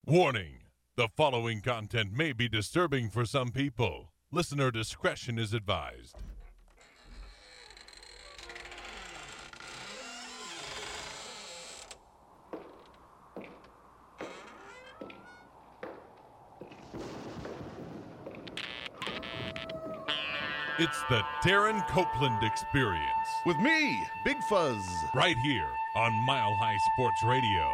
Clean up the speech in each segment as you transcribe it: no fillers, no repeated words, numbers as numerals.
Warning: the following content may be disturbing for some people. Listener discretion is advised. It's the Darren Copeland Experience. With me, Big Fuzz. Right here on Mile High Sports Radio.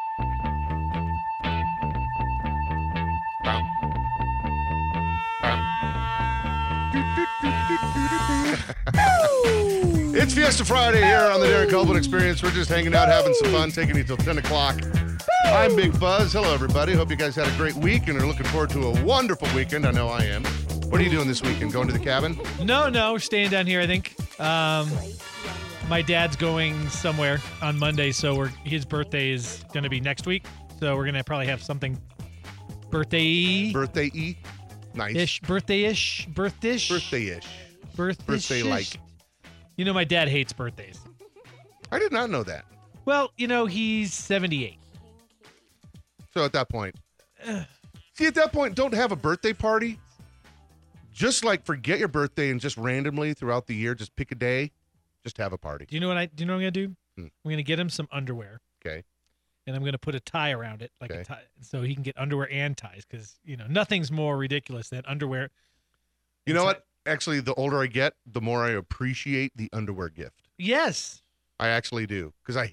It's Fiesta Friday here on the Darren Copeland Experience. We're just hanging out, having some fun, taking you till 10 o'clock. I'm Big Fuzz. Hello, everybody. Hope you guys had a great week and are looking forward to a wonderful weekend. I know I am. What are you doing this weekend? Going to the cabin? No, we're staying down here, I think. My dad's going somewhere on Monday, so his birthday is going to be next week. So we're going to probably have something birthday-y. Birthday-y? Nice. Birthday-ish. Birthday-ish. Birthday-like. You know, my dad hates birthdays. I did not know that. Well, you know, he's 78. So at that point, don't have a birthday party. Just like forget your birthday and just randomly throughout the year, just pick a day, just have a party. Do you know what I'm going to do? I'm going to get him some underwear. Okay. And I'm going to put a tie around it, like okay. a tie, so he can get underwear and ties, because, you know, nothing's more ridiculous than underwear. You know what? Actually, the older I get, the more I appreciate the underwear gift. Yes. I actually do, because I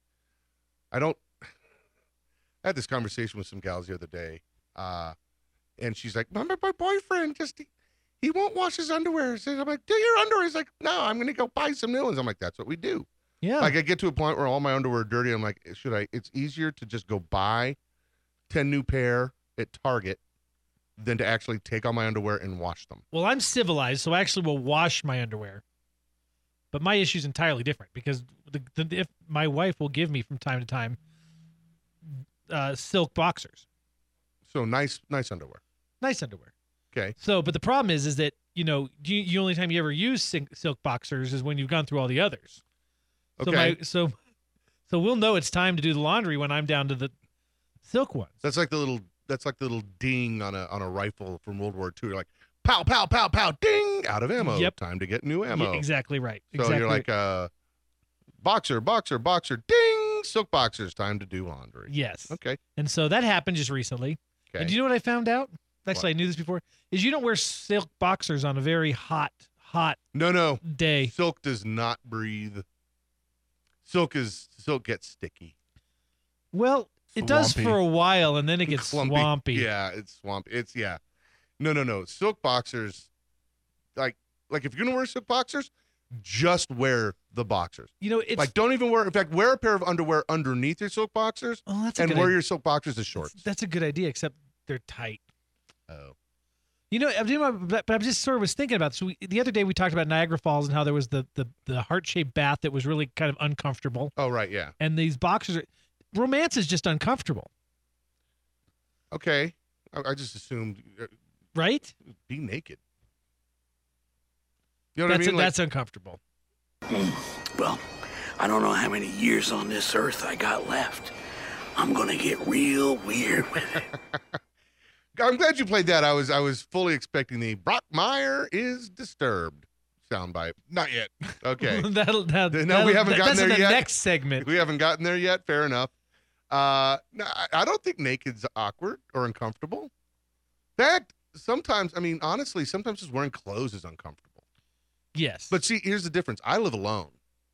had this conversation with some gals the other day, and she's like, my boyfriend he won't wash his underwear. So I'm like, do your underwear? He's like, no, I'm going to go buy some new ones. I'm like, that's what we do. Yeah. Like, I get to a point where all my underwear are dirty. I'm like, it's easier to just go buy 10 new pair at Target than to actually take all my underwear and wash them. Well, I'm civilized, so I actually will wash my underwear. But my issue is entirely different, because if my wife will give me from time to time silk boxers. So nice underwear. Nice underwear. Okay. So, but the problem is that, you know, the only time you ever use silk boxers is when you've gone through all the others. Okay. So we'll know it's time to do the laundry when I'm down to the silk ones. That's like the little ding on a rifle from World War II. You're like, pow, pow, pow, pow, ding, out of ammo. Yep. Time to get new ammo. Yeah, exactly right. So exactly you're like, boxer, ding, silk boxers, time to do laundry. Yes. Okay. And so that happened just recently. Okay. And do you know what I found out? Actually, What? I knew this before. Is you don't wear silk boxers on a very hot No. day. Silk does not breathe. Silk gets sticky. Well, it does Swampy. for a while, and then it gets Clumpy. swampy. Yeah, it's swampy. No. Silk boxers, like if you're gonna wear silk boxers, just wear the boxers. You know, it's Like, don't even wear. In fact, wear a pair of underwear underneath your silk boxers, oh, that's a and good wear idea. your silk boxers as shorts. That's a good idea, except they're tight. Oh. You know, but I'm just sort of was thinking about this. The other day we talked about Niagara Falls and how there was the heart-shaped bath that was really kind of uncomfortable. Oh, right, yeah. And these boxers romance is just uncomfortable. Okay. I just assumed Right? be naked. You know what I mean? That's uncomfortable. Well, I don't know how many years on this earth I got left. I'm gonna get real weird with it. I'm glad you played that. I was fully expecting the Brock Meyer is disturbed soundbite. Not yet. Okay. We haven't gotten that's there in the yet. next segment. We haven't gotten there yet. Fair enough. No, I don't think naked's awkward or uncomfortable. That sometimes, I mean, honestly, sometimes just wearing clothes is uncomfortable. Yes. But see, here's the difference. I live alone,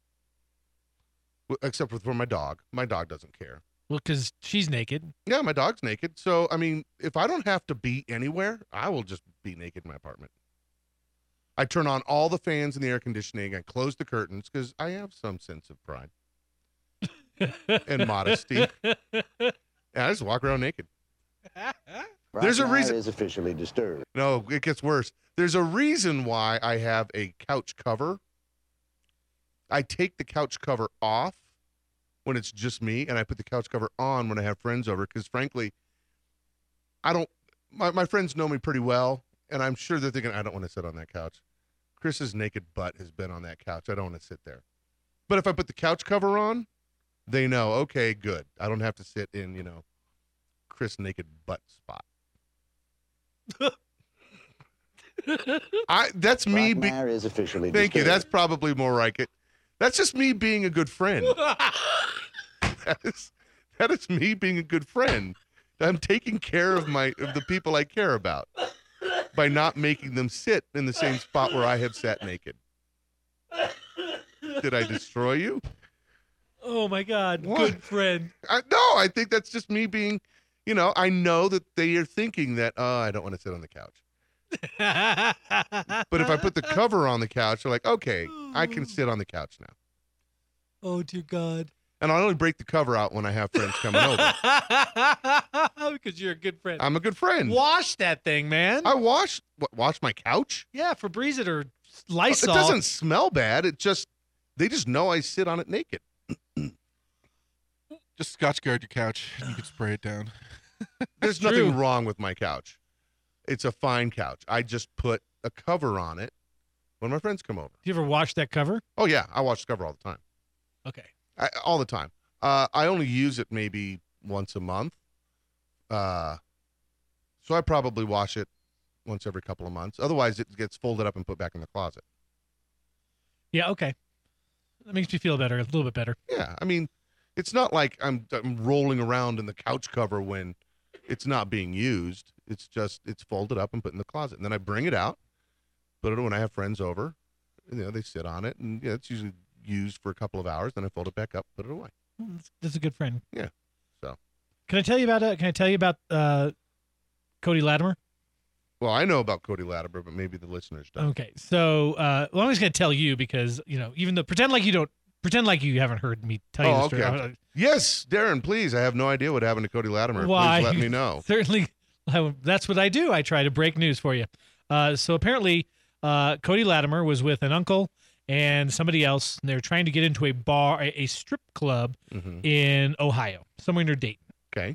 except for my dog. My dog doesn't care. Well, because she's naked. Yeah, my dog's naked. So, I mean, if I don't have to be anywhere, I will just be naked in my apartment. I turn on all the fans and the air conditioning. I close the curtains because I have some sense of pride and modesty. Yeah, I just walk around naked. There's a reason. Is officially disturbed. No, it gets worse. There's a reason why I have a couch cover. I take the couch cover off when it's just me, and I put the couch cover on when I have friends over, because frankly, my friends know me pretty well, and I'm sure they're thinking, I don't want to sit on that couch. Chris's naked butt has been on that couch. I don't want to sit there. But if I put the couch cover on, they know, okay, good. I don't have to sit in, Chris naked butt spot. That's me. Blackmire is officially Thank you. disturbed. That's probably more like it. That's just me being a good friend. That is me being a good friend. I'm taking care of the people I care about by not making them sit in the same spot where I have sat naked. Did I destroy you? Oh my God, What? good friend. No, I think that's just me being, I know that they are thinking that, I don't want to sit on the couch. But if I put the cover on the couch, they're like, okay, I can sit on the couch now. Oh dear God. And I only break the cover out when I have friends coming over. Because you're a good friend. I'm a good friend. Wash that thing, man. I wash my couch? Yeah, Febreze it or It Lysol. doesn't smell bad. They just know I sit on it naked. Just Scotch guard your couch, and you can spray it down. There's True. nothing wrong with my couch. It's a fine couch. I just put a cover on it when my friends come over. Do you ever wash that cover? Oh, yeah. I wash the cover all the time. Okay. All the time. I only use it maybe once a month. So I probably wash it once every couple of months. Otherwise, it gets folded up and put back in the closet. Yeah, okay. That makes me feel better, a little bit better. Yeah. I mean, it's not like I'm rolling around in the couch cover when it's not being used. It's folded up and put in the closet. And then I bring it out, put it when I have friends over. They sit on it, and it's usually used for a couple of hours. Then I fold it back up, put it away. That's a good friend. Yeah. So. Can I tell you about Cody Latimer? Well, I know about Cody Latimer, but maybe the listeners don't. Okay, so I'm just going to tell you because even though pretend like you haven't heard me tell you the story. Okay. Yes, Darren, please. I have no idea what happened to Cody Latimer. Why? Please let me know. Certainly, that's what I do. I try to break news for you. So apparently, Cody Latimer was with an uncle and somebody else, and they were trying to get into a bar, a strip club in Ohio, somewhere near Dayton. Okay.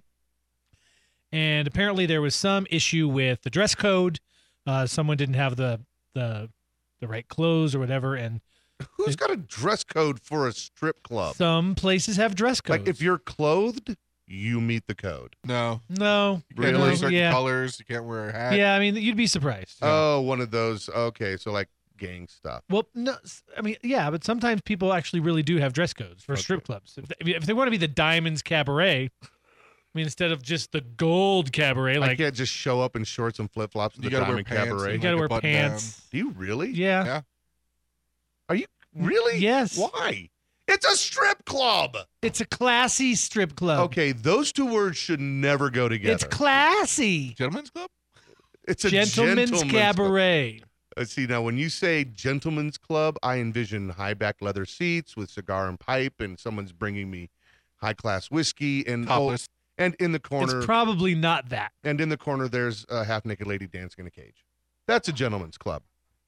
And apparently there was some issue with the dress code. Someone didn't have the right clothes or whatever, and Who's got a dress code for a strip club? some places have dress codes. Like if you're clothed, you meet the code. No. no, You can't wear Really? certain Yeah. colors. You can't wear a hat. Yeah, I mean, you'd be surprised. Oh, one of those. Okay, so like gang stuff. Well, no, I mean, yeah, but sometimes people actually really do have dress codes for strip clubs. If they want to be the Diamonds Cabaret, I mean, instead of just the Gold Cabaret, I like can't just show up in shorts and flip flops at You the gotta wear Diamond pants. Cabaret. you got to like a wear button pants. Do you really? Yeah. Yeah. Are you really? Yes. Why? It's a strip club. It's a classy strip club. Okay, those two words should never go together. It's classy. Gentlemen's club? It's a Gentleman's club. Cabaret. See, now when you say gentleman's club, I envision high back leather seats with cigar and pipe, and someone's bringing me high class whiskey and Topless. and in the corner It's probably not that. there's a half naked lady dancing in a cage. That's a gentleman's club.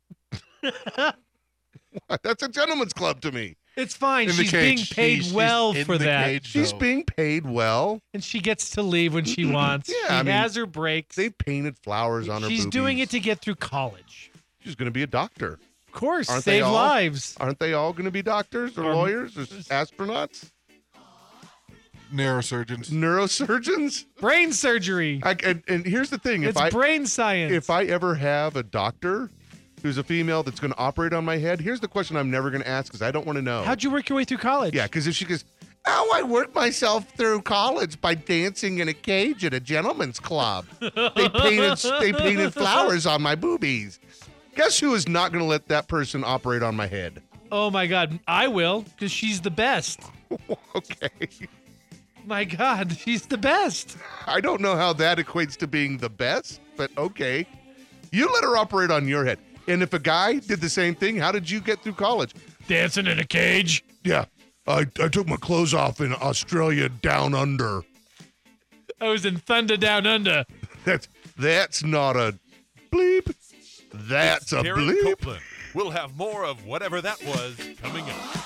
That's a gentleman's club to me. It's fine. In the She's cage. being paid She's well in for the that. cage, She's though. being paid well. And she gets to leave when she wants. Yeah, she I mean, has her breaks. They painted flowers on her She's boobies. doing it to get through college. She's going to be a doctor. Of course, Aren't they save all? lives. Aren't they all going to be doctors or lawyers or astronauts? Neurosurgeons. Neurosurgeons? Brain surgery. And here's the thing. It's brain science. If I ever have a doctor who's a female that's going to operate on my head, here's the question I'm never going to ask because I don't want to know. How'd you work your way through college? Yeah, because if she goes, oh, I worked myself through college by dancing in a cage at a gentleman's club. They painted flowers on my boobies. Guess who is not going to let that person operate on my head? Oh my God, I will, because she's the best. Okay. My God, she's the best. I don't know how that equates to being the best, but okay. You let her operate on your head. And if a guy did the same thing, how did you get through college? Dancing in a cage. Yeah, I took my clothes off in Australia down under. I was in Thunder Down Under. That's not a bleep. That's a Darren bleep. Copeland. We'll have more of whatever that was coming up.